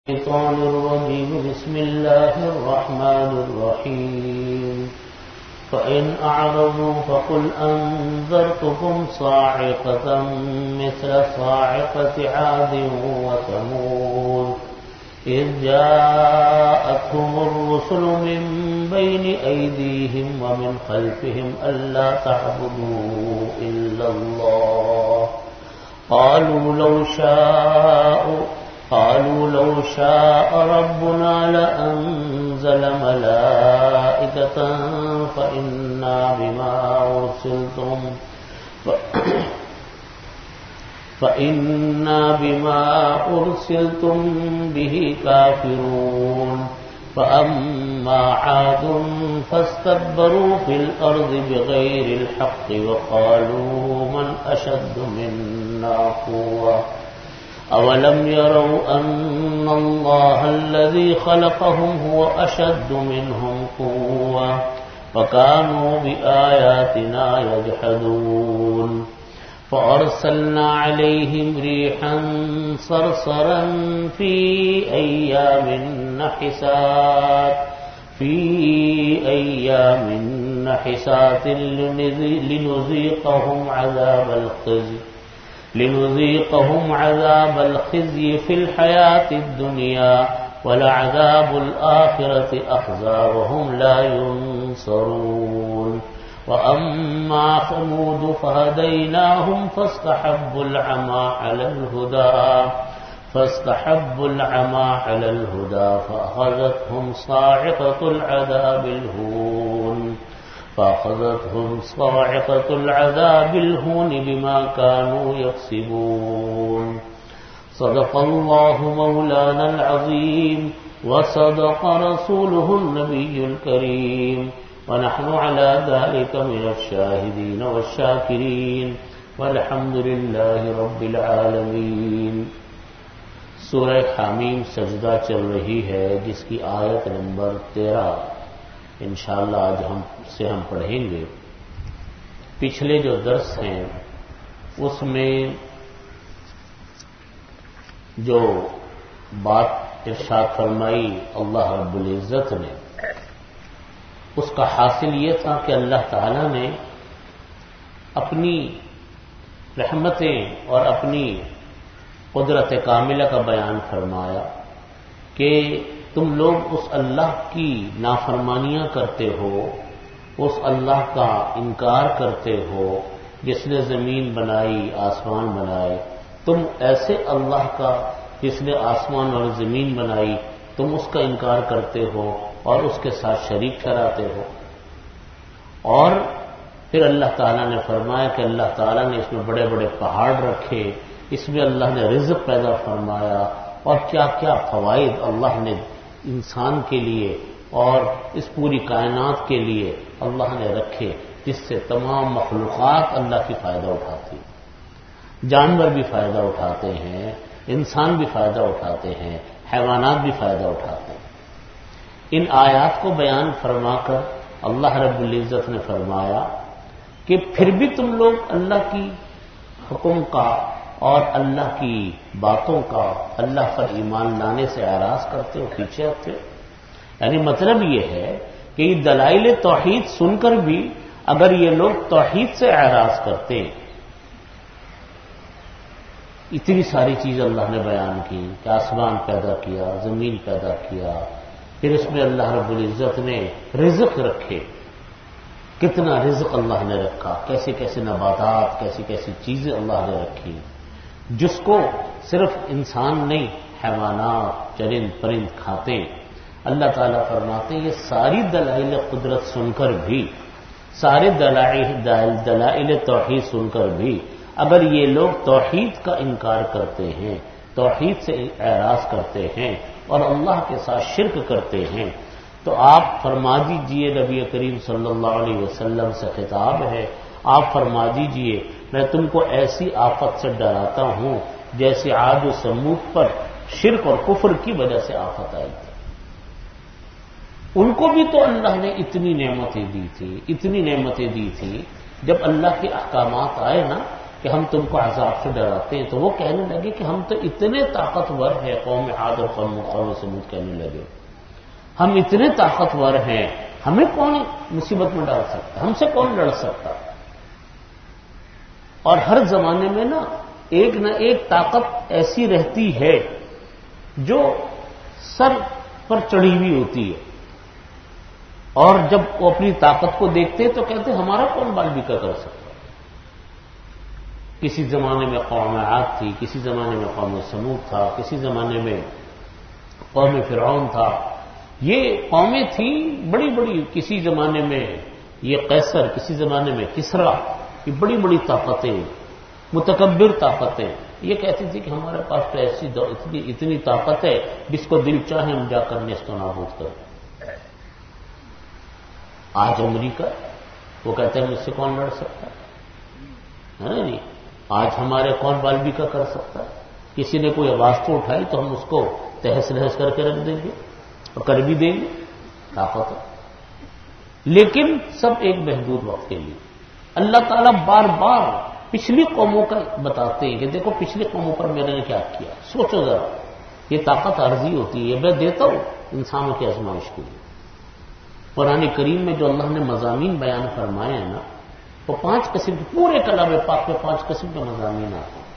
الشيطان الرجيم بسم الله الرحمن الرحيم فإن أعرضوا فقل أنذرتكم صاعقة مثل صاعقة عاد وثمود إذ جاءتهم الرسل من بين أيديهم ومن خلفهم ألا تعبدوا إلا الله قالوا لو شاء ربنا لأنزل ملائكة فإنا بما أرسلتم به كافرون فأما عاد فاستكبروا في الأرض بغير الحق وقالوا من أشد منا قوة أولم يروا أن الله الذي خلقهم هو أشد منهم قوة وكانوا بآياتنا يجحدون فأرسلنا عليهم ريحا صرصرا في أيام نحسات لنذيقهم عذاب الخزي في الحياة الدنيا ولعذاب الآخرة أخزى وهم لا ينصرون وأما ثمود فهديناهم فاستحبوا العمى على الهدى فأخذتهم صاعقة العذاب الهون بما كانوا يكسبون صدق الله مولانا العظيم وصدق رسوله النبي الكريم ونحن على ذلك من الشاهدين والشاكرين والحمد لله رب العالمين۔ سورہ حامیم سجدہ چل رہی ہے جس کی آیت نمبر 13 انشاءاللہ آج ہم پڑھیں گے۔ پچھلے جو درس ہیں اس میں جو بات ارشاد فرمائی اللہ رب العزت نے اس کا حاصل یہ تھا کہ اللہ تعالی نے اپنی رحمتیں اور اپنی قدرت کاملہ کا بیان فرمایا کہ تم لوگ اس اللہ کی نافرمانیاں کرتے ہو، اس اللہ کا انکار کرتے ہو جس نے زمین بنائی، آسمان بنائے۔ تم ایسے اللہ کا جس نے آسمان اور زمین بنائی تم اس کا انکار کرتے ہو اور اس کے ساتھ شریک ٹھہراتے ہو۔ اور پھر اللہ تعالیٰ نے فرمایا کہ اللہ تعالیٰ نے اس میں بڑے بڑے پہاڑ رکھے، اس میں اللہ نے رزق پیدا فرمایا اور کیا کیا فوائد اللہ نے انسان کے لیے اور اس پوری کائنات کے لیے اللہ نے رکھے جس سے تمام مخلوقات اللہ کی فائدہ اٹھاتی، جانور بھی فائدہ اٹھاتے ہیں، انسان بھی فائدہ اٹھاتے ہیں، حیوانات بھی فائدہ اٹھاتے ہیں۔ ان آیات کو بیان فرما کر اللہ رب العزت نے فرمایا کہ پھر بھی تم لوگ اللہ کی حکم کا اور اللہ کی باتوں کا، اللہ پر ایمان لانے سے اعراض کرتے ہو، پیچھے ہٹتے ہو۔ یعنی مطلب یہ ہے کہ یہ دلائل توحید سن کر بھی اگر یہ لوگ توحید سے اعراض کرتے، اتنی ساری چیز اللہ نے بیان کی کہ آسمان پیدا کیا، زمین پیدا کیا، پھر اس میں اللہ رب العزت نے رزق رکھے، کتنا رزق اللہ نے رکھا، کیسے کیسے نباتات، کیسی کیسی چیزیں اللہ نے رکھی جس کو صرف انسان نہیں حیوانات، چرند پرند کھاتے۔ اللہ تعالیٰ فرماتے ہیں یہ ساری دلائل قدرت سن کر بھی، سارے دلائل توحید سن کر بھی اگر یہ لوگ توحید کا انکار کرتے ہیں، توحید سے اعراض کرتے ہیں اور اللہ کے ساتھ شرک کرتے ہیں تو آپ فرما دیجئے، نبی کریم صلی اللہ علیہ وسلم سے خطاب ہے، آپ فرما دیجئے میں تم کو ایسی آفت سے ڈراتا ہوں جیسے عاد و ثمود پر شرک اور کفر کی وجہ سے آفت آئی تھی۔ ان کو بھی تو اللہ نے اتنی نعمتیں دی تھی جب اللہ کے احکامات آئے نا کہ ہم تم کو عذاب سے ڈراتے ہیں، تو وہ کہنے لگے کہ ہم تو اتنے طاقتور ہیں، قوم عاد اور قوم سمود کہنے لگے ہم اتنے طاقتور ہیں، ہمیں کون مصیبت میں ڈال سکتا، ہم سے کون لڑ سکتا۔ اور ہر زمانے میں نا ایک طاقت ایسی رہتی ہے جو سر پر چڑھی ہوئی ہوتی ہے، اور جب وہ اپنی طاقت کو دیکھتے ہیں تو کہتے ہیں ہمارا کون بال بیکا کر سکتا۔ کسی زمانے میں قوم عاد تھی، کسی زمانے میں قوم سمود تھا، کسی زمانے میں قوم فرعون تھا، یہ قومیں تھیں بڑی بڑی، کسی زمانے میں یہ قیصر، کسی زمانے میں کسرا، یہ بڑی بڑی طاقتیں، متکبر طاقتیں، یہ کہتی تھی کہ ہمارے پاس تو ایسی اتنی طاقت ہے جس کو دل چاہے ہم جا کر نیست و نابود کریں۔ آج امریکہ وہ کہتے ہیں مجھ سے کون لڑ سکتا ہے نا جی، آج ہمارے کون بال بیکا کر سکتا ہے، کسی نے کوئی آواز تو اٹھائی تو ہم اس کو تہس نہس کر کے رکھ دیں گے اور کر بھی دیں گے، طاقت ہے۔ لیکن سب ایک محدود وقت کے لیے۔ اللہ تعالیٰ بار بار پچھلی قوموں کا بتاتے ہیں کہ دیکھو پچھلی قوموں پر میں نے کیا کیا، سوچو ذرا، یہ طاقت عارضی ہوتی ہے، میں دیتا ہوں انسانوں کی آزمائش کے لیے۔ قرآن کریم میں جو اللہ نے مضامین بیان فرمائے ہیں نا، وہ 5 قسم کے، پورے کلام پاک میں 5 قسم کے مضامین آتے ہیں۔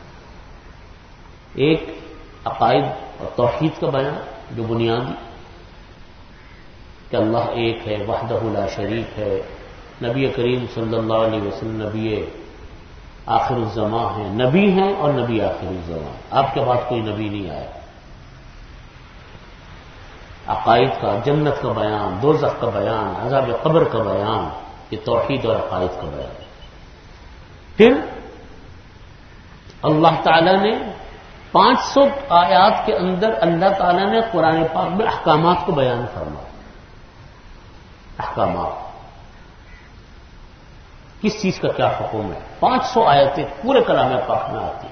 ایک عقائد اور توحید کا بیان جو بنیادی، کہ اللہ ایک ہے، وحدہ لا شریک ہے، نبی کریم صلی اللہ علیہ وسلم نبی آخر الزماں ہیں، نبی ہیں اور نبی آخر الزماں، آپ کے بعد کوئی نبی نہیں آیا۔ عقائد کا، جنت کا بیان، دوزخ کا بیان، عذاب قبر کا بیان، یہ توحید اور عقائد کا بیان۔ پھر اللہ تعالی نے 500 آیات کے اندر اللہ تعالی نے قرآن پاک میں احکامات کو بیان فرمایا۔ احکامات، کس چیز کا کیا حکم ہے، 500 آیتیں پورے کلام پاک میں آتی ہیں۔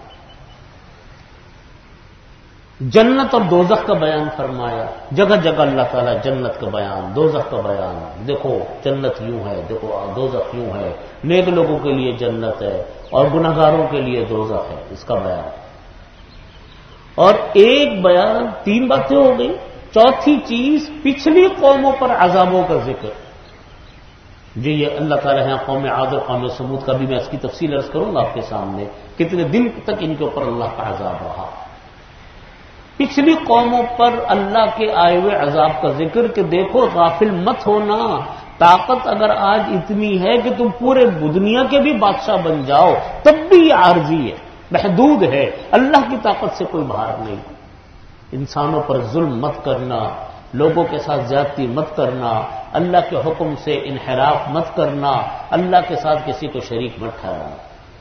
جنت اور دوزخ کا بیان فرمایا، جگہ جگہ اللہ تعالیٰ جنت کا بیان، دوزخ کا بیان، دیکھو جنت یوں ہے، دیکھو دوزخ یوں ہے، نیک لوگوں کے لیے جنت ہے اور گنہگاروں کے لیے دوزخ ہے، اس کا بیان۔ اور ایک بیان، 3 باتیں ہو گئی، چوتھی چیز پچھلی قوموں پر عذابوں کا ذکر۔ جی یہ اللہ تعالیٰ ہے قوم عاد اور قوم سمود کا بھی میں اس کی تفصیل عرض کروں گا آپ کے سامنے، کتنے دن تک ان کے اوپر اللہ کا عذاب رہا۔ پچھلی قوموں پر اللہ کے آئے ہوئے عذاب کا ذکر کہ دیکھو غافل مت ہونا، طاقت اگر آج اتنی ہے کہ تم پورے دنیا کے بھی بادشاہ بن جاؤ تب بھی یہ عارضی ہے، محدود ہے، اللہ کی طاقت سے کوئی باہر نہیں۔ انسانوں پر ظلم مت کرنا، لوگوں کے ساتھ زیادتی مت کرنا، اللہ کے حکم سے انحراف مت کرنا، اللہ کے ساتھ کسی کو شریک مت ٹھہرانا۔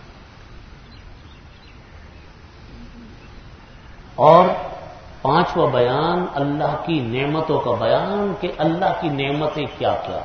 اور 5واں بیان اللہ کی نعمتوں کا بیان کہ اللہ کی نعمتیں کیا کیا،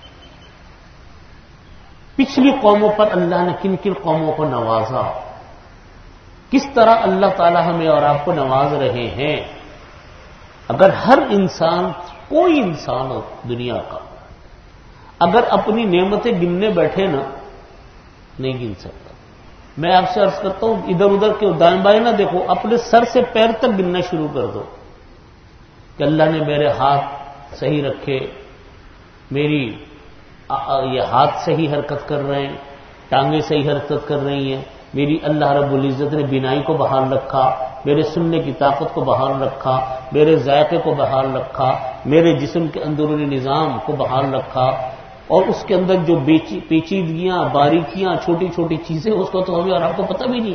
پچھلی قوموں پر اللہ نے کن کن قوموں کو نوازا، کس طرح اللہ تعالی ہمیں اور آپ کو نواز رہے ہیں۔ اگر ہر انسان، کوئی انسان ہو دنیا کا، اگر اپنی نعمتیں گننے بیٹھے نا، نہیں گن سکتا۔ میں آپ سے عرض کرتا ہوں ادھر ادھر کے دائیں بائیں نہ دیکھو، اپنے سر سے پیر تک گننا شروع کر دو کہ اللہ نے میرے ہاتھ صحیح رکھے، میری یہ ہاتھ صحیح حرکت کر رہے ہیں، ٹانگیں صحیح حرکت کر رہی ہیں، میری اللہ رب العزت نے بینائی کو بحال رکھا، میرے سننے کی طاقت کو بحال رکھا، میرے ذائقے کو بحال رکھا، میرے جسم کے اندرونی نظام کو بحال رکھا، اور اس کے اندر جو پیچیدگیاں، باریکیاں، چھوٹی چھوٹی چیزیں، اس کو تو ہمیں اور آپ کو پتہ بھی نہیں،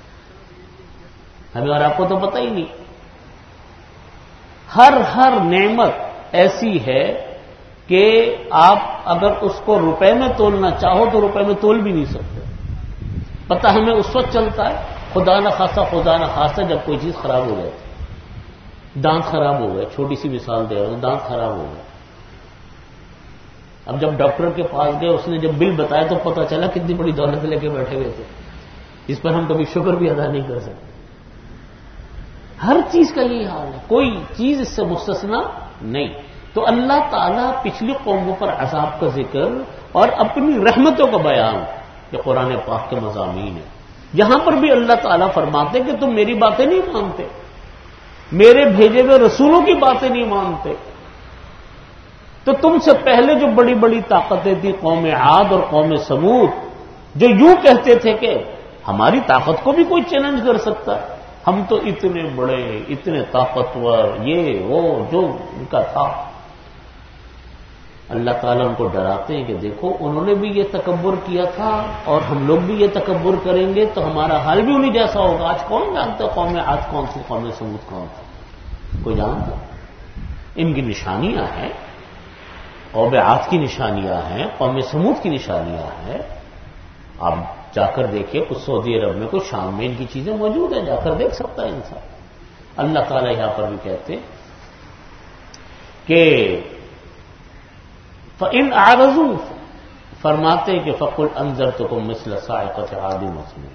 ہمیں اور آپ کو تو پتہ ہی نہیں۔ ہر نعمت ایسی ہے کہ آپ اگر اس کو روپے میں تولنا چاہو تو روپے میں تول بھی نہیں سکتے۔ پتہ ہمیں اس وقت چلتا ہے خدا نہ خاصہ جب کوئی چیز خراب ہو جاتی، دانت خراب ہو گئے، چھوٹی سی مثال دے رہا ہوں، دانت خراب ہو گئے، اب جب ڈاکٹر کے پاس گئے، اس نے جب بل بتایا تو پتہ چلا کتنی بڑی دولت لے کے بیٹھے ہوئے تھے، اس پر ہم کبھی شکر بھی ادا نہیں کر سکتے۔ ہر چیز کا یہی حال ہے، کوئی چیز اس سے مستثنا نہیں۔ تو اللہ تعالیٰ پچھلی قوموں پر عذاب کا ذکر اور اپنی رحمتوں کا بیان یہ قرآن پاک کے مضامین ہیں. یہاں پر بھی اللہ تعالیٰ فرماتے ہیں کہ تم میری باتیں نہیں مانتے، میرے بھیجے ہوئے رسولوں کی باتیں نہیں مانتے. تو تم سے پہلے جو بڑی بڑی طاقتیں تھیں، قوم عاد اور قوم سمود، جو یوں کہتے تھے کہ ہماری طاقت کو بھی کوئی چیلنج کر سکتا ہے، ہم تو اتنے بڑے، اتنے طاقتور، یہ وہ جو ان کا تھا. اللہ تعالیٰ ان کو ڈراتے ہیں کہ دیکھو انہوں نے بھی یہ تکبر کیا تھا اور ہم لوگ بھی یہ تکبر کریں گے تو ہمارا حال بھی انہیں جیسا ہوگا. آج کون جانتا قوم عاد کون سی، قوم سمود کون سی؟ کوئی جانتا؟ ان کی نشانیاں ہیں، قوم عاد کی نشانیاں ہیں، قوم سمود کی نشانیاں ہیں. آپ جا کر دیکھیے، کچھ سعودی عرب میں، کچھ شام میں ان کی چیزیں موجود ہیں، جا کر دیکھ سکتا ہے انسان. اللہ تعالیٰ یہاں پر بھی کہتے کہ فَإِنْ أَعْرَضُوا، فرماتے کہ فَقُلْ أَنذَرْتُكُمْ مِثْلَ صَاعِقَةِ عَادٍ وَثَمُودَ.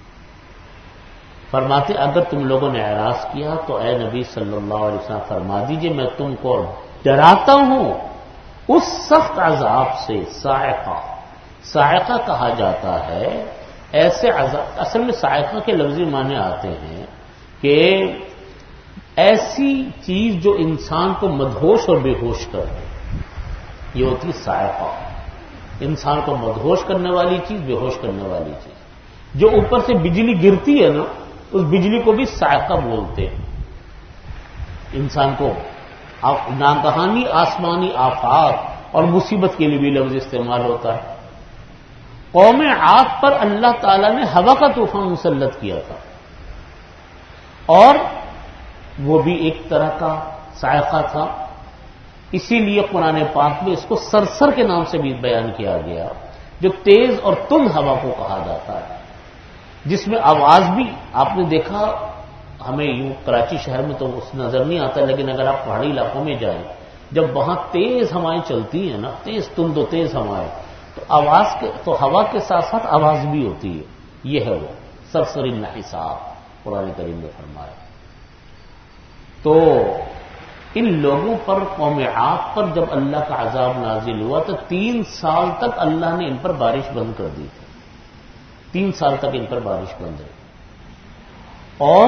فرماتے اگر تم لوگوں نے اعراض کیا تو اے نبی صلی اللہ علیہ وسلم فرما دیجئے میں تم کو ڈراتا ہوں اس سخت عذاب سے. صاعقہ کہا جاتا ہے ایسے عذاب. اصل میں صاعقہ کے لفظی معنی آتے ہیں کہ ایسی چیز جو انسان کو مدہوش اور بے ہوش کر دے، یہ ہوتی صاعقہ. انسان کو مدہوش کرنے والی چیز، بے ہوش کرنے والی چیز. جو اوپر سے بجلی گرتی ہے نا، اس بجلی کو بھی صاعقہ بولتے ہیں. انسان کو ناگہانی آسمانی آفات اور مصیبت کے لیے بھی لفظ استعمال ہوتا ہے. قوم عاد پر اللہ تعالیٰ نے ہوا کا طوفان مسلط کیا تھا، اور وہ بھی ایک طرح کا صاعقہ تھا. اسی لیے قرآن پاک میں اس کو سرسر کے نام سے بھی بیان کیا گیا، جو تیز اور تند ہوا کو کہا جاتا ہے، جس میں آواز بھی آپ نے دیکھا. ہمیں یوں کراچی شہر میں تو اس نظر نہیں آتا، لیکن اگر آپ پہاڑی علاقوں میں جائیں، جب وہاں تیز ہوائیں چلتی ہیں نا، تیز تند و تیز ہوائیں، تو ہوا کے ساتھ ساتھ آواز بھی ہوتی ہے. یہ ہے وہ سرسر النحساب قرآن کریم نے فرمایا. تو ان لوگوں پر، قوم عاد پر جب اللہ کا عذاب نازل ہوا تو 3 سال تک اللہ نے ان پر بارش بند کر دی تھی. 3 سال تک ان پر بارش بند رہی، اور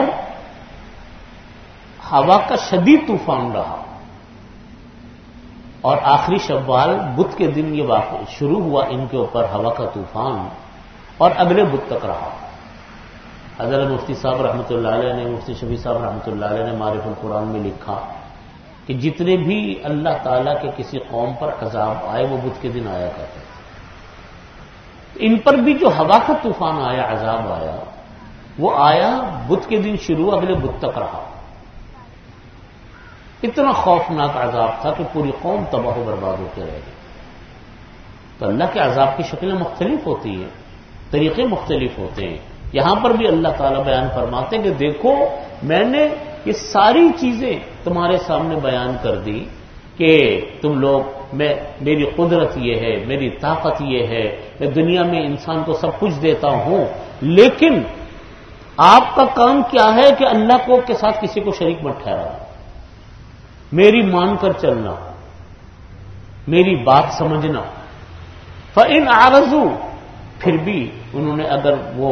ہوا کا شدید طوفان رہا. اور آخری شوال بدھ کے دن یہ واقعہ شروع ہوا ان کے اوپر ہوا کا طوفان، اور اگلے بدھ تک رہا. حضرت مفتی صاحب رحمۃ اللہ علیہ نے، مفتی شفیع صاحب رحمۃ اللہ علیہ نے معرف القرآن میں لکھا کہ جتنے بھی اللہ تعالیٰ کے کسی قوم پر عذاب آئے وہ بدھ کے دن آیا کرتے تھے. ان پر بھی جو ہوا کا طوفان آیا، عذاب آیا، وہ آیا بدھ کے دن شروع، اگلے بدھ تک رہا. اتنا خوفناک عذاب تھا کہ پوری قوم تباہ و برباد ہوتے رہ گئی. تو اللہ کے عذاب کی شکلیں مختلف ہوتی ہیں، طریقے مختلف ہوتے ہیں. یہاں پر بھی اللہ تعالیٰ بیان فرماتے ہیں کہ دیکھو میں نے یہ ساری چیزیں تمہارے سامنے بیان کر دی کہ تم لوگ، میری قدرت یہ ہے، میری طاقت یہ ہے، میں دنیا میں انسان کو سب کچھ دیتا ہوں، لیکن آپ کا کام کیا ہے کہ اللہ کو کے ساتھ کسی کو شریک مت ٹھہرانا، میری مان کر چلنا، میری بات سمجھنا. فَإِنْ أَعْرَضُوا، پھر بھی انہوں نے اگر وہ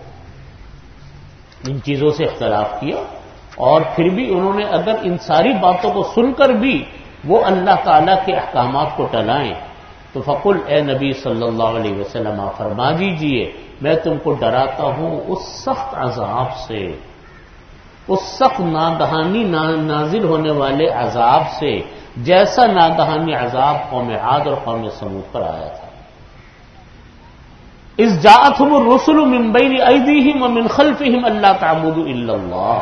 ان چیزوں سے اختلاف کیا، اور پھر بھی انہوں نے اگر ان ساری باتوں کو سن کر بھی وہ اللہ تعالیٰ کے احکامات کو ٹلائیں، تو فقل اے نبی صلی اللہ علیہ وسلم آپ فرما دیجئے میں تم کو ڈراتا ہوں اس سخت عذاب سے، اس سخت ناگہانی نازل ہونے والے عذاب سے، جیسا ناگہانی عذاب قوم عاد اور قوم سمود پر آیا تھا. اذ جاءتهم الرسل من بین ایدیہم ومن خلفہم الا تعبدوا الا اللہ،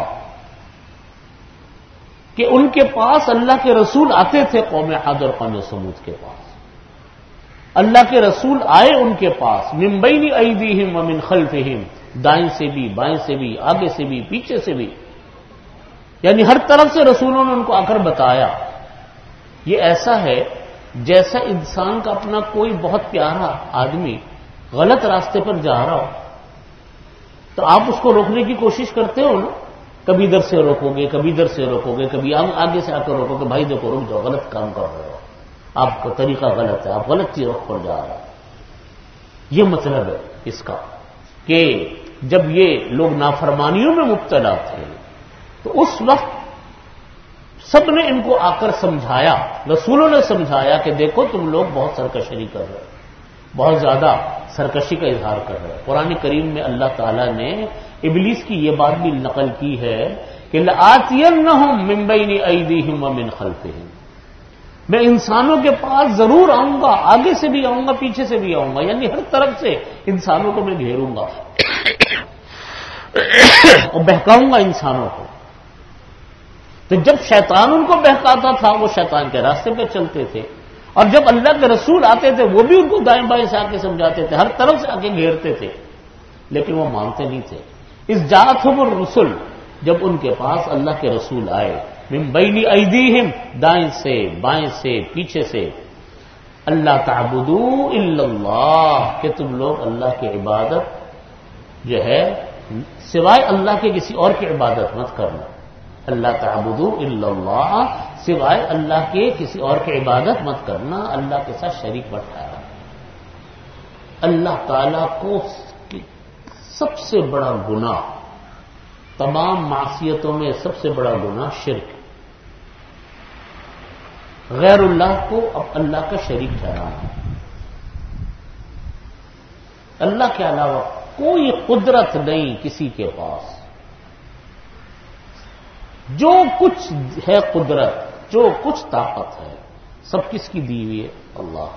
کہ ان کے پاس اللہ کے رسول آتے تھے، قوم عاد اور قوم سمود کے پاس اللہ کے رسول آئے ان کے پاس، من بین ایدیہم ومن خلفہم، دائیں سے بھی، بائیں سے بھی، آگے سے بھی، پیچھے سے بھی، یعنی ہر طرف سے رسولوں نے ان کو آ کر بتایا. یہ ایسا ہے جیسا انسان کا اپنا کوئی بہت پیارا آدمی غلط راستے پر جا رہا ہو تو آپ اس کو روکنے کی کوشش کرتے ہو نا، کبھی ادھر سے روکو گے، کبھی ادھر سے روکو گے، کبھی آگے سے آ کر روکو گے، بھائی دیکھو رک جاؤ، غلط کام کر رہے ہو، آپ کا طریقہ غلط ہے، آپ غلط چیز پر جا رہے ہیں. یہ مطلب ہے اس کا کہ جب یہ لوگ نافرمانیوں میں مبتلا تھے تو اس وقت سب نے ان کو آ کر سمجھایا، رسولوں نے سمجھایا کہ دیکھو تم لوگ بہت سرکشی کر رہے ہو، بہت زیادہ سرکشی کا اظہار کر رہے ہیں۔ قرآن کریم میں اللہ تعالیٰ نے ابلیس کی یہ بات بھی نقل کی ہے کہ لآتینہم من بین ایدیہم ومن خلفہم، میں انسانوں کے پاس ضرور آؤں گا، آگے سے بھی آؤں گا، پیچھے سے بھی آؤں گا، یعنی ہر طرف سے انسانوں کو میں گھیروں گا اور بہکاؤں گا انسانوں کو۔ تو جب شیطان ان کو بہکاتا تھا وہ شیطان کے راستے پہ چلتے تھے، اور جب اللہ کے رسول آتے تھے وہ بھی ان کو دائیں بائیں سے آ کے سمجھاتے تھے، ہر طرف سے آ کے گھیرتے تھے، لیکن وہ مانتے نہیں تھے۔ اس جاءتہم الرسل، جب ان کے پاس اللہ کے رسول آئے، من بین ایدیہم، دائیں سے بائیں سے پیچھے سے، اللہ تعبدوا الا اللہ، کہ تم لوگ اللہ کی عبادت جو ہے سوائے اللہ کے کسی اور کی عبادت مت کرنا، اللہ تعبدوا الا اللہ، سوائے اللہ کے کسی اور کی عبادت مت کرنا، اللہ کے ساتھ شریک مت ٹھہرانا۔ اللہ تعالی کو سب سے بڑا گناہ، تمام معصیتوں میں سب سے بڑا گناہ شرک، غیر اللہ کو اب اللہ کا شریک ٹھہرانا۔ اللہ کے علاوہ کوئی قدرت نہیں کسی کے پاس، جو کچھ ہے قدرت، جو کچھ طاقت ہے، سب کس کی دی ہوئی ہے؟ اللہ۔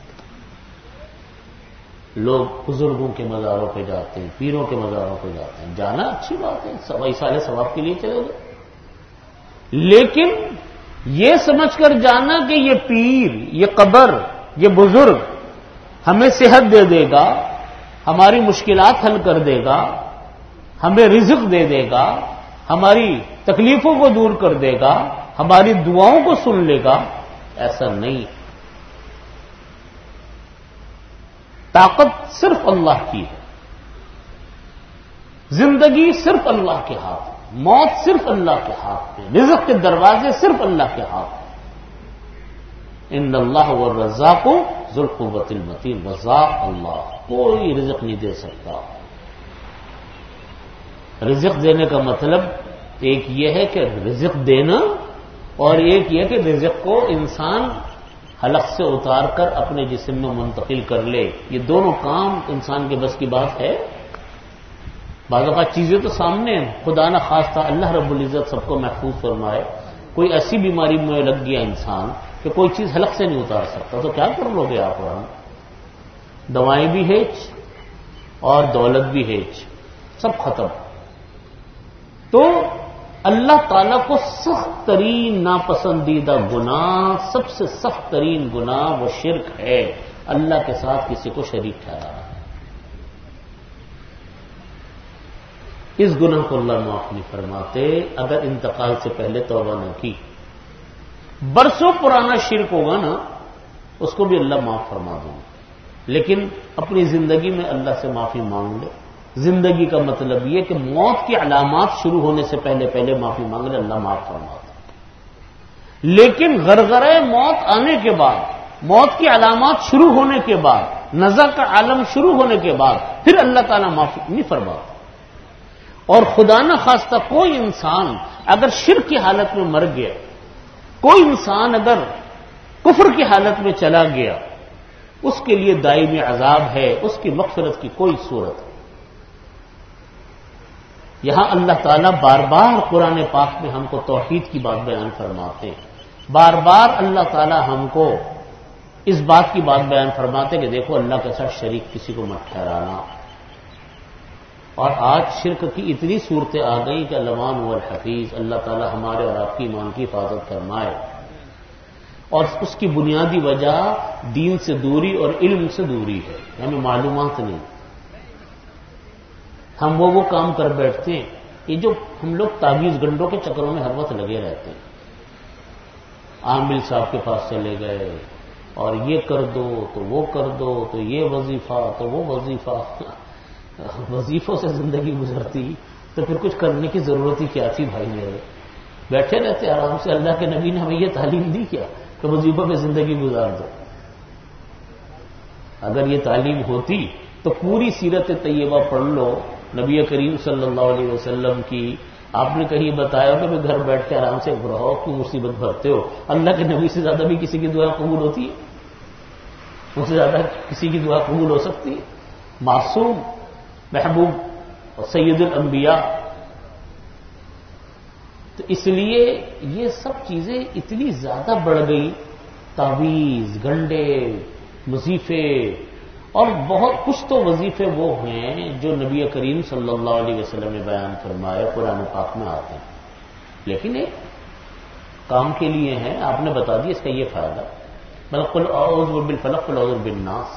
لوگ بزرگوں کے مزاروں پہ جاتے ہیں، پیروں کے مزاروں پہ جاتے ہیں، جانا اچھی بات ہے، سال ثواب کے لیے چلے گئے، لیکن یہ سمجھ کر جانا کہ یہ پیر، یہ قبر، یہ بزرگ ہمیں صحت دے دے گا، ہماری مشکلات حل کر دے گا، ہمیں رزق دے دے گا، ہماری تکلیفوں کو دور کر دے گا، ہماری دعاؤں کو سن لے گا، ایسا نہیں۔ طاقت صرف اللہ کی ہے، زندگی صرف اللہ کے ہاتھ ہے، موت صرف اللہ کے ہاتھ میں، رزق کے دروازے صرف اللہ کے ہاتھ میں۔ ان اللہ والرزاق ذو القوۃ المتین، رزاق اللہ، کوئی رزق نہیں دے سکتا۔ رزق دینے کا مطلب ایک یہ ہے کہ رزق دینا، اور ایک یہ کہ رزق کو انسان حلق سے اتار کر اپنے جسم میں منتقل کر لے، یہ دونوں کام انسان کے بس کی بات ہے؟ بعض اوقات چیزیں تو سامنے ہیں، خدا نہ خواستہ اللہ رب العزت سب کو محفوظ فرمائے، کوئی ایسی بیماری میں لگ گیا انسان کہ کوئی چیز حلق سے نہیں اتار سکتا، تو کیا کر لو گے آپ؟ دوائیں بھی ہیچ اور دولت بھی ہیچ، سب ختم۔ تو اللہ تعالیٰ کو سخت ترین ناپسندیدہ گناہ، سب سے سخت ترین گناہ وہ شرک ہے، اللہ کے ساتھ کسی کو شریک ٹھہرانا۔ اس گناہ کو اللہ معاف نہیں فرماتے اگر انتقال سے پہلے توبہ نہ کی۔ برسوں پرانا شرک ہوگا نا، اس کو بھی اللہ معاف فرما دیں گے، لیکن اپنی زندگی میں اللہ سے معافی مانگ لے۔ زندگی کا مطلب یہ کہ موت کی علامات شروع ہونے سے پہلے معافی مانگ لے، اللہ معاف فرما دے۔ لیکن غرغرہ موت آنے کے بعد، موت کی علامات شروع ہونے کے بعد، نزع کا عالم شروع ہونے کے بعد پھر اللہ تعالیٰ معافی نہیں فرماتا۔ اور خدا نہ خواستہ کوئی انسان اگر شرک کی حالت میں مر گیا، کوئی انسان اگر کفر کی حالت میں چلا گیا، اس کے لیے دائمی عذاب ہے، اس کی مغفرت کی کوئی صورت نہیں۔ یہاں اللہ تعالیٰ بار بار قرآن پاک میں ہم کو توحید کی بات بیان فرماتے ہیں، بار بار اللہ تعالیٰ ہم کو اس بات کی بات بیان فرماتے ہیں کہ دیکھو اللہ کے ساتھ شریک کسی کو مت ٹھہرانا۔ اور آج شرک کی اتنی صورتیں آ گئی کہ المان والحفیظ، اللہ تعالیٰ ہمارے اور آپ کی ایمان کی حفاظت فرمائے۔ اور اس کی بنیادی وجہ دین سے دوری اور علم سے دوری ہے، ہمیں معلومات نہیں، ہم وہ کام کر بیٹھتے ہیں، یہ جو ہم لوگ تعویذ گنڈوں کے چکروں میں ہر وقت لگے رہتے ہیں۔ عامل صاحب کے پاس چلے گئے اور یہ کر دو تو وہ کر دو، تو یہ وظیفہ تو وہ وظیفہ، وظیفوں سے زندگی گزرتی تو پھر کچھ کرنے کی ضرورت ہی کیا تھی بھائی میرے؟ بیٹھے رہتے آرام سے، اللہ کے نبی نے ہمیں یہ تعلیم دی کیا کہ وظیفہ پہ زندگی گزار دو؟ اگر یہ تعلیم ہوتی تو پوری سیرت طیبہ پڑھ لو نبی کریم صلی اللہ علیہ وسلم کی. آپ نے کہیں بتایا کہ میں گھر بیٹھ کے آرام سے رہو، کیوں مصیبت بھرتے ہو؟ اللہ کے نبی سے زیادہ بھی کسی کی دعا قبول ہوتی ہے؟ اس سے زیادہ کسی کی دعا قبول ہو سکتی ہے؟ معصوم، محبوب اور سید الانبیاء. تو اس لیے یہ سب چیزیں اتنی زیادہ بڑھ گئی، تعویذ، گنڈے، وظیفے، اور بہت کچھ تو وظیفے وہ ہیں جو نبی کریم صلی اللہ علیہ وسلم نے بیان فرمایا قرآن پاک میں آتے ہیں، لیکن ایک کام کے لیے ہیں. آپ نے بتا دیا اس کا یہ فائدہ، مطلب قل اعوذ بالفلق قل اعوذ بالناس،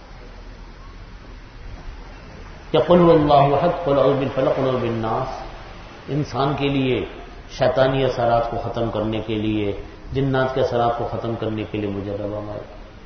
یا قل هو اللہ احد قل اعوذ بالفلق قل اعوذ بالناس. انسان کے لیے شیطانی اثرات کو ختم کرنے کے لیے، جنات کے اثرات کو ختم کرنے کے لیے مجربہ مائے.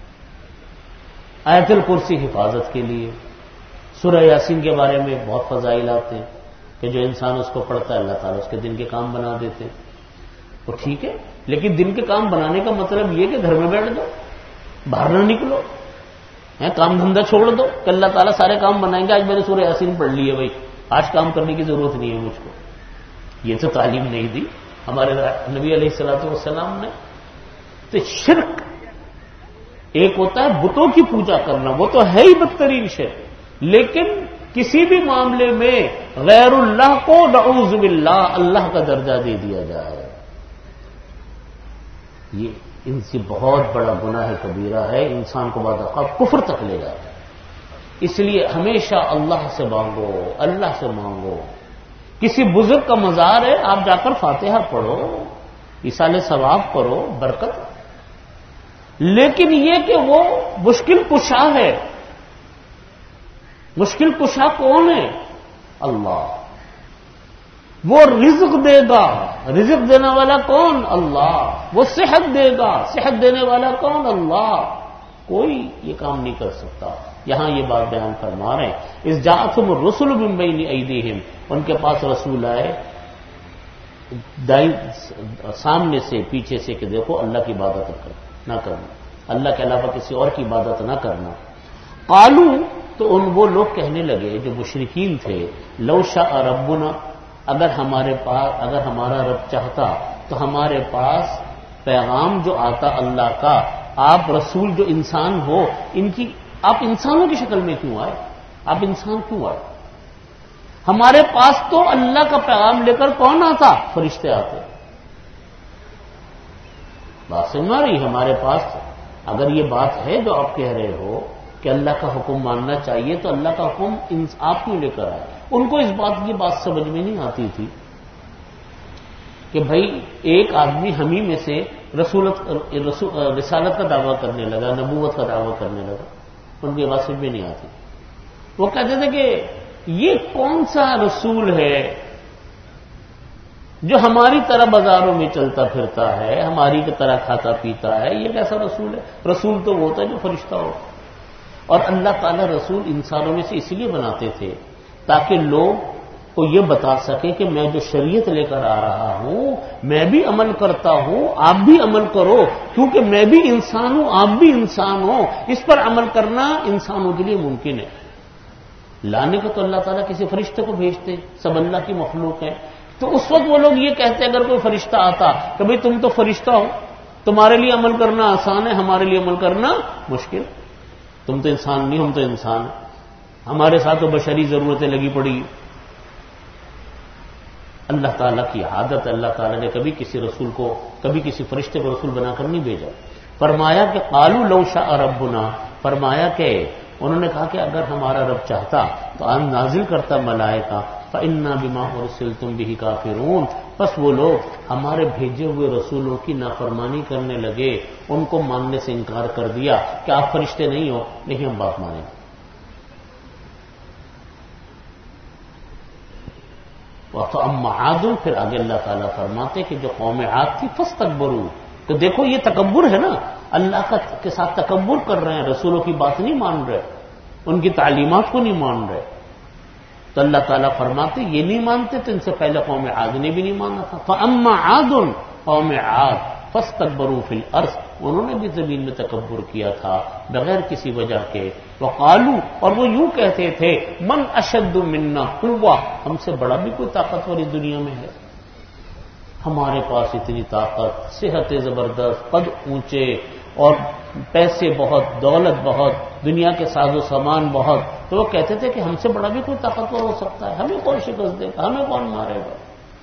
آیت الکرسی حفاظت کے لیے. سورہ یاسین کے بارے میں بہت فضائل آتے ہیں کہ جو انسان اس کو پڑھتا ہے اللہ تعالیٰ اس کے دن کے کام بنا دیتے. تو ٹھیک ہے، لیکن دن کے کام بنانے کا مطلب یہ کہ گھر میں بیٹھ جاؤ، باہر نہ نکلو، کام دھندا چھوڑ دو کہ اللہ تعالیٰ سارے کام بنائیں گے. آج میں نے سورہ یاسین پڑھ لی ہے، بھائی آج کام کرنے کی ضرورت نہیں ہے مجھ کو. یہ تو تعلیم نہیں دی ہمارے نبی علیہ الصلوۃ والسلام نے. تو شرک ایک ہوتا ہے بتوں کی پوجا کرنا، وہ تو ہے ہی بدترین شرک، لیکن کسی بھی معاملے میں غیر اللہ کو نعوذ باللہ اللہ کا درجہ دے دیا جائے، یہ ان سے بہت بڑا گناہ کبیرہ ہے، انسان کو بعد اوقات کفر تک لے جاتا ہے. اس لیے ہمیشہ اللہ سے مانگو، اللہ سے مانگو. کسی بزرگ کا مزار ہے، آپ جا کر فاتحہ پڑھو، ایصال ثواب کرو، برکت. لیکن یہ کہ وہ مشکل کشا ہے. مشکل کشا کون ہے؟ اللہ. وہ رزق دے گا، رزق دینے والا کون؟ اللہ. وہ صحت دے گا، صحت دینے والا کون؟ اللہ. کوئی یہ کام نہیں کر سکتا. یہاں یہ بات بیان فرما رہے ہیں، اس جاءتہم الرسل من بین ایدیہم، ان کے پاس رسول آئے سامنے سے پیچھے سے کہ دیکھو اللہ کی عبادت نہ کرنا، اللہ کے علاوہ کسی اور کی عبادت نہ کرنا. قالو، تو وہ لوگ کہنے لگے جو مشرکین تھے، لو شاء ربنا، اگر ہمارا رب چاہتا تو ہمارے پاس پیغام جو آتا اللہ کا، آپ رسول جو انسان ہو، آپ انسانوں کی شکل میں کیوں آئے؟ آپ انسان کیوں آئے؟ ہمارے پاس تو اللہ کا پیغام لے کر کون آتا؟ فرشتے آتے. بات سمجھ رہی؟ ہمارے پاس اگر یہ بات ہے جو آپ کہہ رہے ہو کہ اللہ کا حکم ماننا چاہیے، تو اللہ کا حکم آپ کیوں لے کر آئے؟ ان کو اس بات کی بات سمجھ میں نہیں آتی تھی کہ بھائی ایک آدمی ہمیں میں سے رسالت کا دعویٰ کرنے لگا، نبوت کا دعویٰ کرنے لگا، ان کی بات سمجھ میں نہیں آتی. وہ کہتے تھے کہ یہ کون سا رسول ہے جو ہماری طرح بازاروں میں چلتا پھرتا ہے، ہماری کی طرح کھاتا پیتا ہے؟ یہ کیسا رسول ہے؟ رسول تو وہ ہوتا ہے جو فرشتہ ہو. اور اللہ تعالیٰ رسول انسانوں میں سے اس لیے بناتے تھے تاکہ لوگ کو یہ بتا سکے کہ میں جو شریعت لے کر آ رہا ہوں میں بھی عمل کرتا ہوں، آپ بھی عمل کرو، کیونکہ میں بھی انسان ہوں، آپ بھی انسان ہو. اس پر عمل کرنا انسانوں کے لیے ممکن ہے. لانے کو تو اللہ تعالیٰ کسی فرشتے کو بھیجتے، سب اللہ کی مخلوق ہے. تو اس وقت وہ لوگ یہ کہتے اگر کوئی فرشتہ آتا کہ بھئی تم تو فرشتہ ہو، تمہارے لیے عمل کرنا آسان ہے، ہمارے لیے عمل کرنا مشکل. تم تو انسان نہیں، ہم تو انسان، ہمارے ساتھ تو بشری ضرورتیں لگی پڑی. اللہ تعالیٰ کی عادت، اللہ تعالیٰ نے کبھی کسی رسول کو، کبھی کسی فرشتے کو رسول بنا کر نہیں بھیجا. فرمایا کہ قالوا لو شاء ربنا، فرمایا کہ انہوں نے کہا کہ اگر ہمارا رب چاہتا تو نازل کرتا ملائکہ، فإنا بما أرسلتم به كافرون، بس وہ لوگ ہمارے بھیجے ہوئے رسولوں کی نافرمانی کرنے لگے، ان کو ماننے سے انکار کر دیا کہ آپ فرشتے نہیں ہو، نہیں ہم بات مانیں. وَأَمَّا عَادٌ، پھر آگے اللہ تعالیٰ فرماتے کہ جو قوم عاد تھی فَاسْتَكْبَرُوا، تو دیکھو یہ تکبر ہے نا، اللہ کے ساتھ تکبر کر رہے ہیں، رسولوں کی بات نہیں مان رہے، ان کی تعلیمات کو نہیں مان رہے. تو اللہ تعالیٰ فرماتے یہ نہیں مانتے تو ان سے پہلے قوم عاد نے بھی نہیں مانا تھا. فَأَمَّا عَادٌ، قوم عاد فاستكبروا فی الارض، انہوں نے بھی زمین میں تکبر کیا تھا بغیر کسی وجہ کے. وقالوا، اور وہ یوں کہتے تھے، من اشد منا قوہ، ہم سے بڑا بھی کوئی طاقتور اس دنیا میں ہے؟ ہمارے پاس اتنی طاقت، صحت زبردست، قد اونچے، اور پیسے بہت، دولت بہت، دنیا کے ساز و سامان بہت. تو وہ کہتے تھے کہ ہم سے بڑا بھی کوئی طاقتور ہو سکتا ہے، ہمیں کون شکست دے گا، ہمیں کون مارے گا.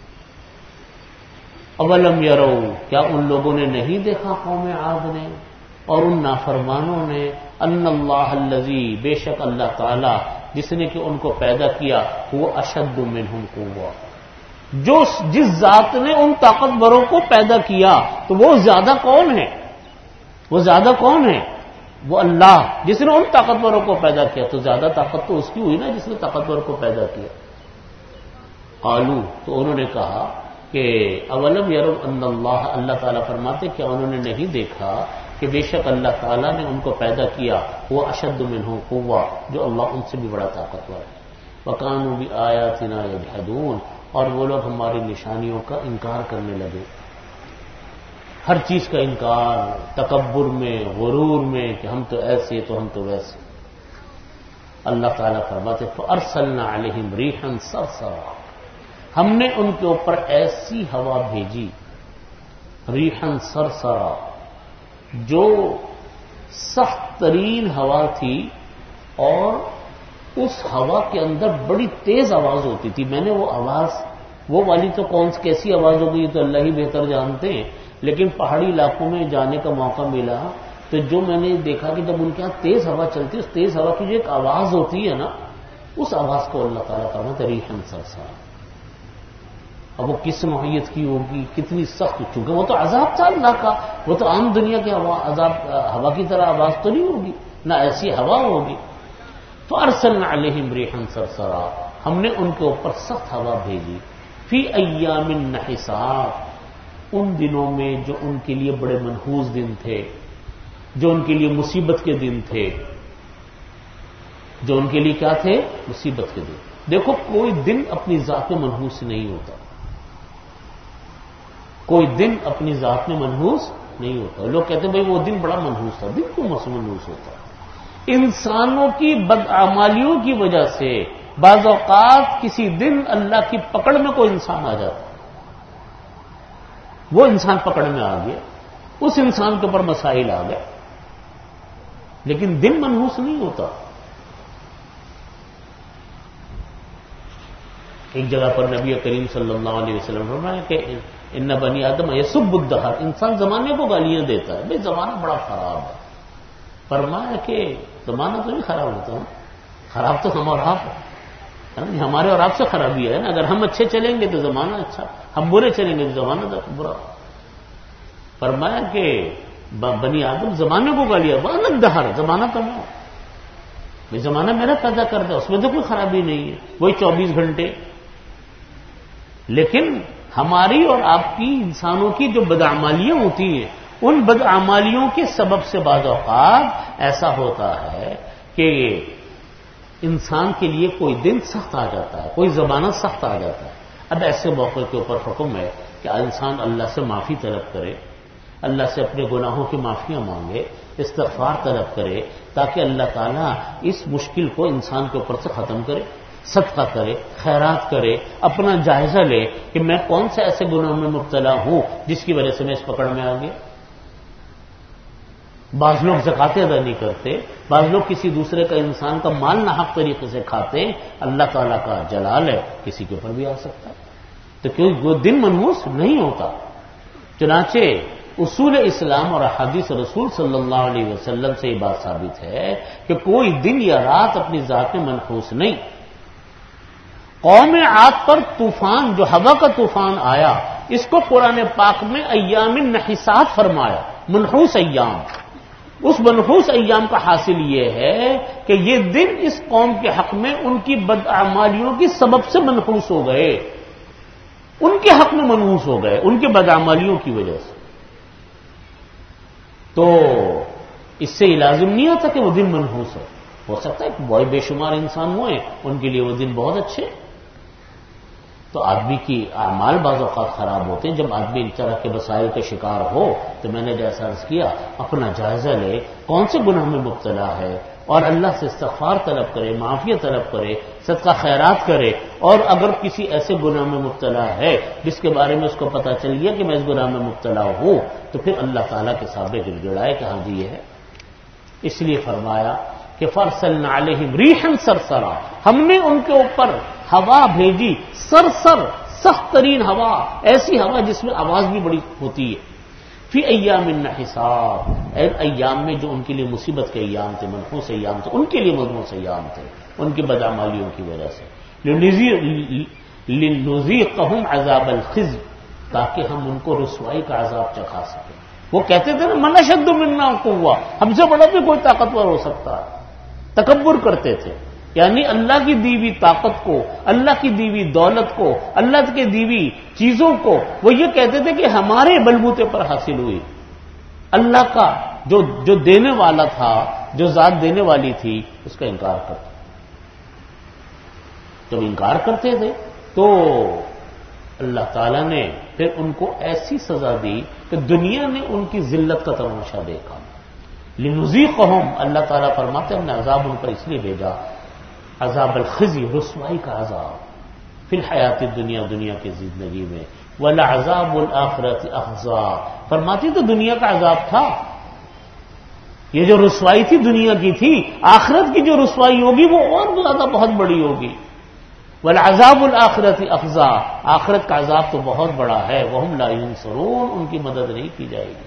اولم یرو، کیا ان لوگوں نے نہیں دیکھا، قوم عاد نے اور ان نافرمانوں نے، ان اللہ الذی، بے شک اللہ تعالی، جس نے کہ ان کو پیدا کیا، وہ اشد منہم قوہ، جس ذات نے ان طاقتوروں کو پیدا کیا تو وہ زیادہ کون ہے؟ وہ زیادہ کون ہے؟ وہ اللہ، جس نے ان طاقتوروں کو پیدا کیا. تو زیادہ طاقت تو اس کی ہوئی نا جس نے طاقتور کو پیدا کیا. قالو، تو انہوں نے کہا کہ اولم یرو ان اللہ، اللہ تعالیٰ فرماتے کیا انہوں نے نہیں دیکھا کہ بے شک اللہ تعالیٰ نے ان کو پیدا کیا، وہ اشد منہم قوہ، جو اللہ ان سے بھی بڑا طاقتور ہے. وکانوا بآیاتنا یجحدون، اور وہ لوگ ہماری نشانیوں کا انکار کرنے لگے. ہر چیز کا انکار، تکبر میں، غرور میں، کہ ہم تو ایسے تو ہم تو ویسے. اللہ تعالیٰ فرماتے فارسلنا علیہم ریحا صرصرا، ہم نے ان کے اوپر ایسی ہوا بھیجی، ریحا صرصرا، جو سخت ترین ہوا تھی، اور اس ہوا کے اندر بڑی تیز آواز ہوتی تھی. میں نے وہ آواز، وہ والی تو کیسی آواز ہوگی تو اللہ ہی بہتر جانتے ہیں، لیکن پہاڑی علاقوں میں جانے کا موقع ملا تو جو میں نے دیکھا کہ جب ان کے یہاں تیز ہوا چلتی ہے، اس تیز ہوا کی جو ایک آواز ہوتی ہے نا، اس آواز کو اللہ تعالیٰ فرماتا ہے ریحا صرصرا. اب وہ کس نوعیت کی ہوگی، کتنی سخت، چونکہ وہ تو عذاب تھا اللہ کا، وہ تو عام دنیا کے عذاب ہوا کی طرح آواز تو نہیں ہوگی، نہ ایسی ہوا ہوگی. تو ارسلنا علیہم ریحا صرصرا، ہم نے ان کے اوپر سخت ہوا بھیجی، فی ایام نحسات، ان دنوں میں جو ان کے لیے بڑے منحوس دن تھے، جو ان کے لیے مصیبت کے دن تھے، جو ان کے لیے کیا تھے؟ مصیبت کے دن. دیکھو کوئی دن اپنی ذات میں منحوس نہیں ہوتا، کوئی دن اپنی ذات میں منحوس نہیں ہوتا. لوگ کہتے ہیں بھائی وہ دن بڑا منحوس تھا، دن کیوں منحوس ہوتا؟ انسانوں کی بدعمالیوں کی وجہ سے بعض اوقات کسی دن اللہ کی پکڑ میں کوئی انسان آ جاتا، وہ انسان پکڑ میں آ گیا، اس انسان کے اوپر مسائل آ گئے، لیکن دن منحوس نہیں ہوتا. ایک جگہ پر نبی کریم صلی اللہ علیہ وسلم فرمایا کہ ان بنی آدم یسب الدہر، انسان زمانے کو گالیاں دیتا ہے، بھائی زمانہ بڑا خراب ہے. فرمایا کہ زمانہ تو نہیں خراب ہوتا، خراب تو ہم اور آپ ہے، ہمارے اور آپ سے خرابی ہے نا. اگر ہم اچھے چلیں گے تو زمانہ اچھا، ہم برے چلیں گے تو زمانہ برا. فرمایا کہ بنی آدم زمانے کو گالیاں، وانا الدہر، زمانہ کم ہے، یہ زمانہ میرا پیدا کرتا ہے، اس میں تو کوئی خرابی نہیں ہے، وہی 24 گھنٹے. لیکن ہماری اور آپ کی، انسانوں کی جو بدعمالیاں ہوتی ہیں، ان بدعمالیوں کے سبب سے بعض اوقات ایسا ہوتا ہے کہ انسان کے لیے کوئی دن سخت آ جاتا ہے، کوئی زمانہ سخت آ جاتا ہے. اب ایسے موقع کے اوپر حکم ہے کہ انسان اللہ سے معافی طلب کرے، اللہ سے اپنے گناہوں کی معافیاں مانگے، استغفار طلب کرے، تاکہ اللہ تعالیٰ اس مشکل کو انسان کے اوپر سے ختم کرے. صدقہ کرے، خیرات کرے، اپنا جائزہ لے کہ میں کون سے ایسے گناہوں میں مبتلا ہوں جس کی وجہ سے میں اس پکڑ میں آ گیا. بعض لوگ زکوٰۃ ادا نہیں کرتے، بعض لوگ کسی دوسرے کا، انسان کا مال ناحق طریقے سے کھاتے، اللہ تعالیٰ کا جلال ہے کسی کے اوپر بھی آ سکتا ہے. تو کیوں وہ دن منحوس نہیں ہوتا. چنانچہ اصول اسلام اور احادیث رسول صلی اللہ علیہ وسلم سے یہ بات ثابت ہے کہ کوئی دن یا رات اپنی ذات میں منحوس نہیں. قوم عاد پر طوفان، جو ہوا کا طوفان آیا، اس کو قرآن پاک میں ایام نحسات فرمایا، منحوس ایام. اس منحوس ایام کا حاصل یہ ہے کہ یہ دن اس قوم کے حق میں ان کی بدعمالیوں کی سبب سے منحوس ہو گئے، ان کے حق میں منحوس ہو گئے، ان کے بدعمالیوں کی وجہ سے. تو اس سے یہ لازم نہیں ہوتا کہ وہ دن منحوس ہو سکتا ہے کہ بڑے بے شمار انسان ہوئے ان کے لیے وہ دن بہت اچھے. تو آدمی کی اعمال بعض اوقات خراب ہوتے ہیں. جب آدمی اس طرح کے مسائل کا شکار ہو تو میں نے جیسا عرض کیا اپنا جائزہ لے کون سے گناہ میں مبتلا ہے اور اللہ سے استغفار طلب کرے, معافیت طلب کرے, صدقہ خیرات کرے. اور اگر کسی ایسے گناہ میں مبتلا ہے جس کے بارے میں اس کو پتہ چل گیا کہ میں اس گناہ میں مبتلا ہوں تو پھر اللہ تعالیٰ کے سامنے گڑ گڑائے کہ ہاں جی یہ ہے. اس لیے فرمایا کہ فَأَرْسَلْنَا عَلَيْهِمْ رِيحًا صَرْصَرًا, ہم نے ان کے اوپر ہوا بھیجی سرسر, سخت ترین ہوا, ایسی ہوا جس میں آواز بھی بڑی ہوتی ہے. فی ایام نحساب, ایام میں جو ان کے لیے مصیبت کے ایام تھے, منحوس ایام تھے, ان کے لیے منحوس ایام تھے ان کی بدعمالیوں کی وجہ سے. لِنُذِيقَهُمْ عَذَابَ الْخِزْيِ, تاکہ ہم ان کو رسوائی کا عذاب چکھا سکیں. وہ کہتے تھے نا من اشد منا قوة, ہم سے بڑا بھی کوئی طاقتور ہو سکتا ہے. تکبر کرتے تھے, یعنی اللہ کی دیوی طاقت کو, اللہ کی دیوی دولت کو, اللہ کی دیوی چیزوں کو وہ یہ کہتے تھے کہ ہمارے بلبوتے پر حاصل ہوئی. اللہ کا جو دینے والا تھا, جو ذات دینے والی تھی, اس کا انکار کرتے. جب انکار کرتے تھے تو اللہ تعالیٰ نے پھر ان کو ایسی سزا دی کہ دنیا نے ان کی ذلت کا تماشا دیکھا. لنذیقہم, اللہ تعالیٰ فرماتے ہم نے عذاب ان پر اس لیے بھیجا, عذاب الخزی, رسوائی کا عذاب, فی الحیات الدنیا, دنیا کی زندگی میں. ولعذاب الآخرۃ اخزی, فرماتی تو دنیا کا عذاب تھا, یہ جو رسوائی تھی دنیا کی تھی, آخرت کی جو رسوائی ہوگی وہ اور زیادہ بہت بڑی ہوگی. والعذاب الآخرۃ اخزی, آخرت کا عذاب تو بہت بڑا ہے. وہم لا ینصرون, ان کی مدد نہیں کی جائے گی.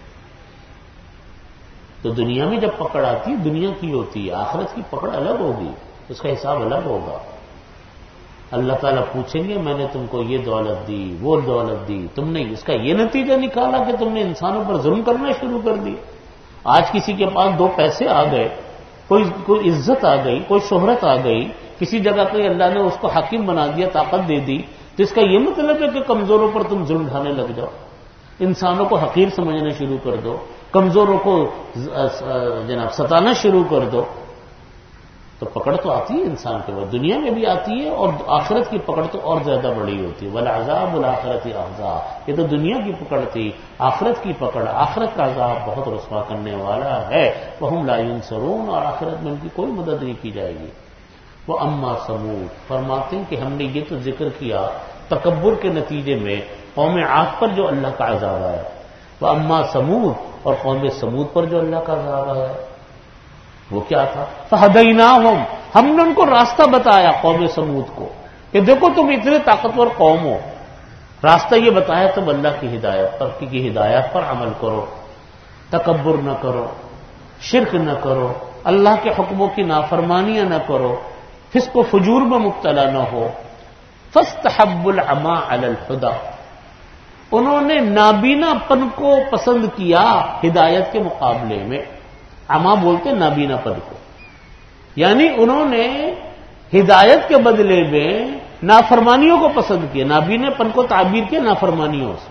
تو دنیا میں جب پکڑ آتی ہے دنیا کی ہوتی ہے, آخرت کی پکڑ الگ ہوگی, اس کا حساب الگ ہوگا. اللہ تعالیٰ پوچھیں گے میں نے تم کو یہ دولت دی, وہ دولت دی, تم نے اس کا یہ نتیجہ نکالا کہ تم نے انسانوں پر ظلم کرنا شروع کر دی. آج کسی کے پاس 2 پیسے آ گئے, کوئی عزت آ گئی, کوئی شہرت آ گئی, کسی جگہ پہ اللہ نے اس کو حاکم بنا دیا, طاقت دے دی, تو اس کا یہ مطلب ہے کہ کمزوروں پر تم ظلم ڈھانے لگ جاؤ, انسانوں کو حقیر سمجھنا شروع کر دو, کمزوروں کو جناب ستانا شروع کر دو. تو پکڑ تو آتی ہے انسان کے بعد, دنیا میں بھی آتی ہے, اور آخرت کی پکڑ تو اور زیادہ بڑی ہوتی ہے. والعذاب الآخرۃ اخزی, یہ تو دنیا کی پکڑ تھی, آخرت کی پکڑ, آخرت کا عذاب بہت رسوا کرنے والا ہے. وہم لا ینصرون, اور آخرت میں ان کی کوئی مدد نہیں کی جائے گی. وہ اما سمود, فرماتے ہیں کہ ہم نے یہ تو ذکر کیا تکبر کے نتیجے میں قوم عاد پر جو اللہ کا عذاب آیا, وہ اما سمود, اور قوم سمود پر جو اللہ کا عذاب آیا وہ کیا تھا. فہدیناہم, ہم نے ان کو راستہ بتایا قوم سمود کو کہ دیکھو تم اتنے طاقتور قوم ہو, راستہ یہ بتایا تم اللہ کی ہدایت پر, کی ہدایت پر عمل کرو, تکبر نہ کرو, شرک نہ کرو, اللہ کے حکموں کی نافرمانیاں نہ کرو, فسق و فجور میں مبتلا نہ ہو. فاستحبوا العمى علی الہدی, انہوں نے نابینا پن کو پسند کیا ہدایت کے مقابلے میں. عما بولتے نابینا پن کو, یعنی انہوں نے ہدایت کے بدلے میں نافرمانیوں کو پسند کیا. نابینا پن کو تعبیر کیا نافرمانیوں سے.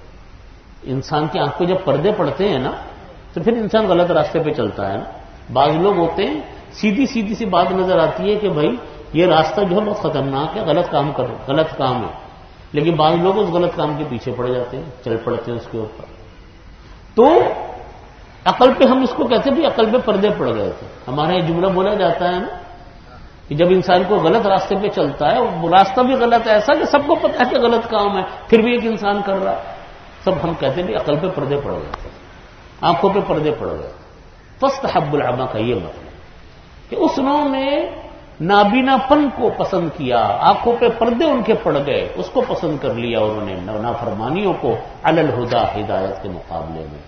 انسان کی آنکھ پہ جب پردے پڑتے ہیں نا تو پھر انسان غلط راستے پہ چلتا ہے نا. بعض لوگ ہوتے ہیں سیدھی سی بات نظر آتی ہے کہ بھائی یہ راستہ جو ہے بہت خطرناک ہے, غلط کام کرو, غلط کام ہے, لیکن بعض لوگ اس غلط کام کے پیچھے پڑ جاتے ہیں, چل پڑتے ہیں اس کے اوپر. تو عقل پہ ہم اس کو کہتے ہیں بھی عقل پہ پردے پڑ گئے تھے. ہمارے یہ جملہ بولا جاتا ہے نا کہ جب انسان کو غلط راستے پہ چلتا ہے, وہ راستہ بھی غلط ہے, ایسا کہ سب کو پتہ ہے کہ غلط کام ہے, پھر بھی ایک انسان کر رہا ہے, سب ہم کہتے ہیں کہ عقل پہ پردے پڑ گئے تھے, آنکھوں پہ پردے پڑ گئے. فاستحبوا العمى کا یہ مطلب کہ انہوں نے نابینا پن کو پسند کیا, آنکھوں پہ پردے ان کے پڑ گئے, اس کو پسند کر لیا انہوں نے, نافرمانیوں کو علی الہدی, ہدایت کے مقابلے میں.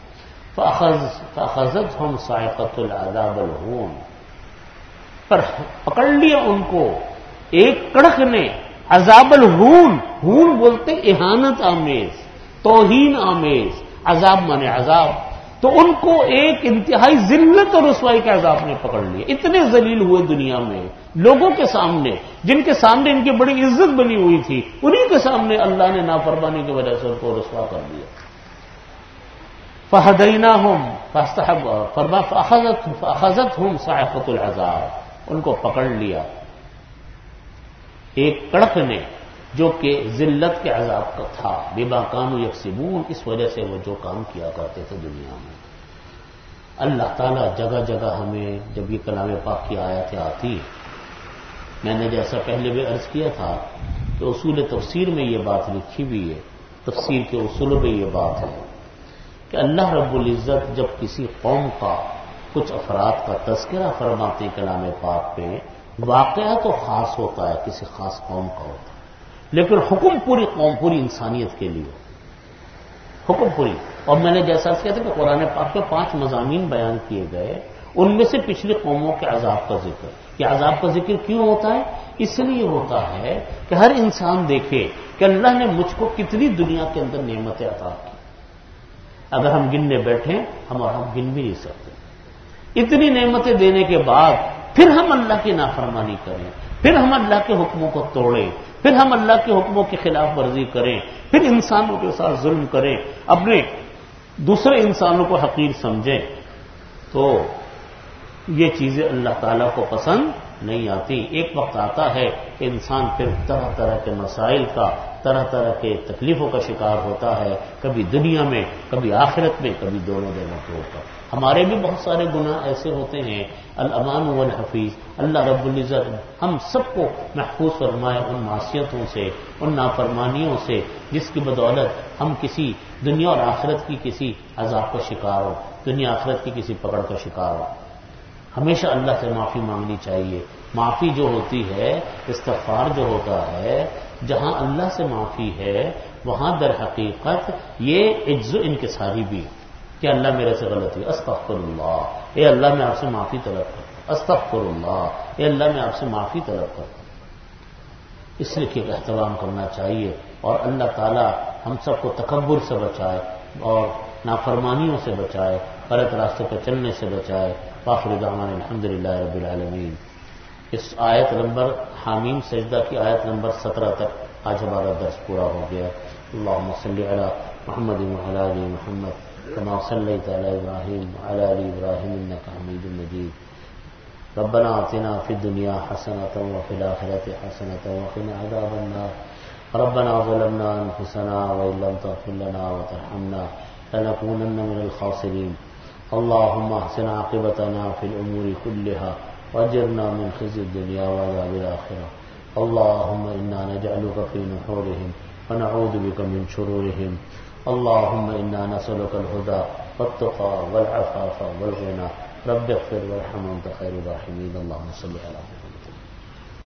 فأخذتهم صاعقة العذاب الہون, پر پکڑ لیا ان کو ایک کڑک نے عذاب الہون. ہون بولتے اہانت آمیز, توہین آمیز, عذاب مانے عذاب. تو ان کو ایک انتہائی ذلت اور رسوائی کا عذاب نے پکڑ لیا. اتنے ذلیل ہوئے دنیا میں لوگوں کے سامنے, جن کے سامنے ان کی بڑی عزت بنی ہوئی تھی, انہی کے سامنے اللہ نے نافرمانی کی وجہ سے ان کو رسوا کر دیا. فہدیناہم, فاخذتہم صاعقۃ العذاب, ان کو پکڑ لیا ایک کڑک نے جو کہ ذلت کے عذاب کا تھا، بما کانوا یکسبون، اس وجہ سے وہ جو کام کیا کرتے تھے دنیا میں۔ اللہ تعالیٰ جگہ جگہ ہمیں جب یہ کلام پاک کی آیتیں آتی، میں نے جیسا پہلے بھی عرض کیا تھا کہ اصول تفسیر میں یہ بات لکھی ہوئی ہے، تفسیر کے اصولوں میں یہ بات ہے کہ اللہ رب العزت جب کسی قوم کا کچھ افراد کا تذکرہ فرماتے ہیں کلام پاک پہ، واقعہ تو خاص ہوتا ہے، کسی خاص قوم کا ہوتا ہے، لیکن حکم پوری قوم، پوری انسانیت کے لیے، حکم پوری۔ اور میں نے جیسا کیا تھا کہ قرآن پاک میں 5 مضامین بیان کیے گئے، ان میں سے پچھلی قوموں کے عذاب کا ذکر۔ یہ عذاب کا ذکر کیوں ہوتا ہے؟ اس لیے ہوتا ہے کہ ہر انسان دیکھے کہ اللہ نے مجھ کو کتنی دنیا کے اندر نعمتیں عطا کی، اگر ہم گننے بیٹھیں ہم گن بھی نہیں سکتے۔ اتنی نعمتیں دینے کے بعد پھر ہم اللہ کی نافرمانی کریں، پھر ہم اللہ کے حکموں کو توڑیں، پھر ہم اللہ کے حکموں کی خلاف ورزی کریں، پھر انسانوں کے ساتھ ظلم کریں، اپنے دوسرے انسانوں کو حقیر سمجھیں، تو یہ چیزیں اللہ تعالیٰ کو پسند نہیں آتی۔ ایک وقت آتا ہے کہ انسان پھر طرح طرح کے مسائل کا، طرح طرح کے تکلیفوں کا شکار ہوتا ہے، کبھی دنیا میں، کبھی آخرت میں، کبھی دونوں جگہوں کے اوپر۔ ہمارے بھی بہت سارے گناہ ایسے ہوتے ہیں، الامان والحفیظ، اللہ رب العزت ہم سب کو محفوظ فرمائے ان معصیتوں سے، ان نافرمانیوں سے، جس کی بدولت ہم کسی دنیا اور آخرت کی کسی عذاب کا شکار ہو، دنیا آخرت کی کسی پکڑ کا شکار ہو۔ ہمیشہ اللہ سے معافی مانگنی چاہیے۔ معافی جو ہوتی ہے، استغفار جو ہوتا ہے، جہاں اللہ سے معافی ہے وہاں در حقیقت یہ عجز و انکساری بھی، کہ اللہ میرے سے غلطی، استغفر اللہ، اے اللہ میں آپ سے معافی طلب کرتا ہوں، استغفر اللہ، اے اللہ میں آپ سے معافی طلب کرتا ہوں۔ اس لیے کہ احترام کرنا چاہیے، اور اللہ تعالی ہم سب کو تکبر سے بچائے اور نافرمانیوں سے بچائے، غلط راستے پر چلنے سے بچائے۔ وآخر دعوانا الحمدللہ رب العالمین۔ اس آیت نمبر حامیم سجدہ کی آیت نمبر 17 تک آج ہمارا درس پورا ہو گیا۔ اللہم صلی علی محمد وعلی آل محمد کما صلیت علی ابراہیم وعلی آل ابراہیم انک حمید مجید۔ ربنا آتنا فی الدنیا حسنۃ وفی الآخرۃ حسنۃ وقنا عذاب النار۔ ربنا ظلمنا انفسنا وإن لم تغفر لنا وترحمنا لنكونن من الخاسرين۔ اللهم احسن عاقبتنا في الأمور كلها واجرنا من خزي الدنيا وعذاب الآخرة۔ اللهم إنا نجعلك في نحورهم ونعوذ بك من شرورهم۔ اللهم إنا نسألك الهدى والتقى والعفاف والغنى۔ رب اغفر وارحم وأنت خير الراحمين۔ اللهم صل على محمد۔